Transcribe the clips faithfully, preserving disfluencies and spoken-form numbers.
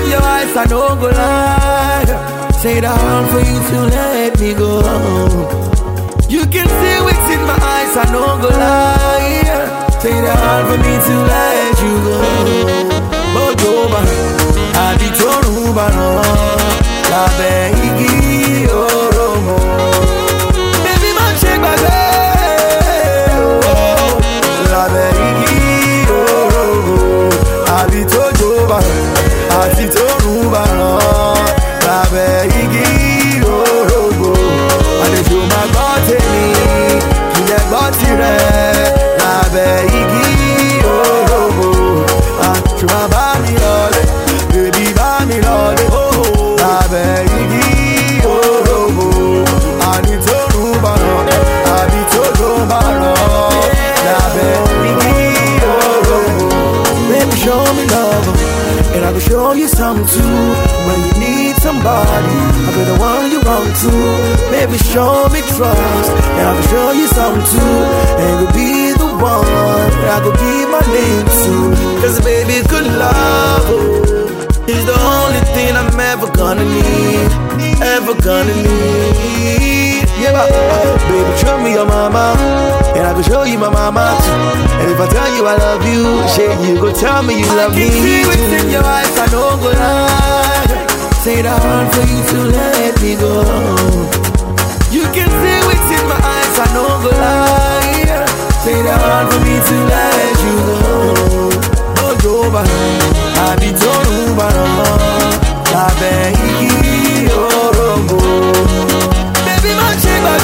in your eyes, I no go lie. Say the hard for you to let me go. You can see what's in my eyes, I no go lie. Say the hard for me to let you go. But over, I be torn over, la baby, oh, baby, man, shake my leg, oh, la baby, oh, I be torn over, I be torn over, la baby, oh, I dey show my body, you dey body red, la baby, oh, I show my body all, baby, body all, oh, la baby, oh, I need to move on, I need to go on, la baby, oh, baby, show me love, and I will show you some too. When you need somebody, I'll be the one you run to. Baby, show me trust, and I will show you some too. And you'll be the one that I could give my name to. Cause baby, good love oh, is the only thing I'm ever gonna need, ever gonna need. Yeah, baby, show me your mama, and I can show you my mama too. And if I tell you I love you, shit, you go tell me you love me. I can see what's in your eyes, I know go lie. Say the hard for you to let me go. You can see what's in my eyes, I know go lie. Say the hard for me to let you go. Don't over, I be torn over, la baby, oh, oh. Baby, man, shake my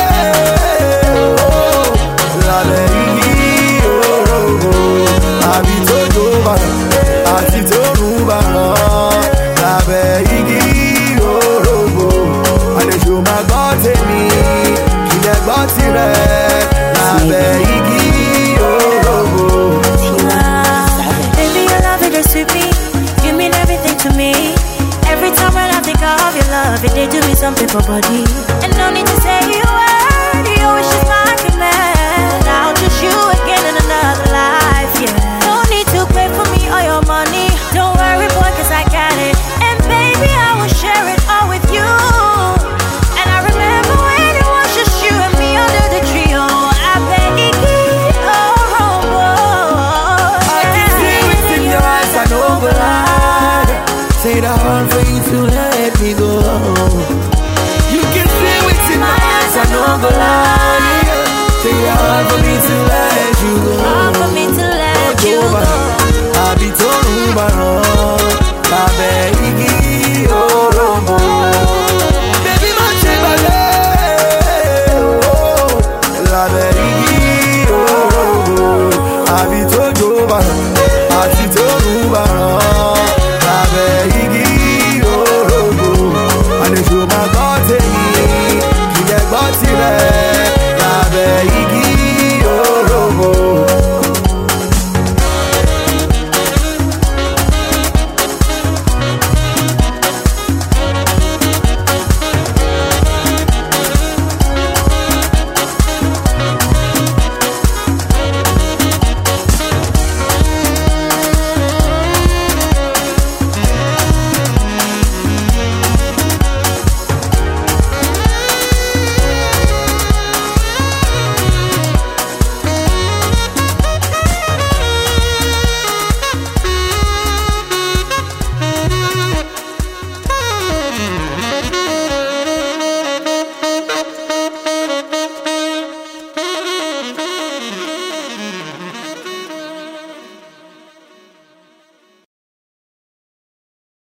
leg, oh, la baby, oh, oh. I be torn over, I be torn over, la baby, oh, oh. I dey show my body, she dey body red, la baby, oh, oh. Baby, your love it just sweet me, you mean everything to me. Every time when I think of your love, it did do me something for body. And no need to say a word, you always just my command. I'll choose you again in another life, yeah. No need to pay for me or your money. Don't worry, boy, cause I got it. And baby, I will share it all with you. And I remember when it was just you and me under the tree. Oh, I beg you, oh, oh, oh. I can see what's in your eyes, I know go lie. Say the hard for you to let me go. You can see what's in my eyes, I know go lie.